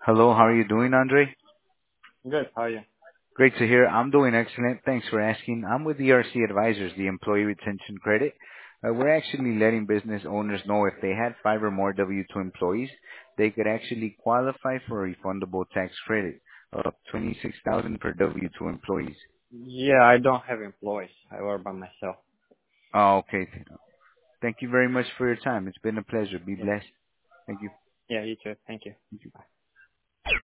Hello, how are you doing, Andre? Good. How are you? Great to hear. I'm doing excellent. Thanks for asking. I'm with ERC Advisors, the Employee Retention Credit. We're actually letting business owners know if they had 5 or more W-2 employees, they could actually qualify for a refundable tax credit of $26,000 per W-2 employees. Yeah, I don't have employees. I work by myself. Oh, okay. Thank you very much for your time. It's been a pleasure. Be Yeah. blessed. Thank you. Yeah, you too. Thank you. Bye.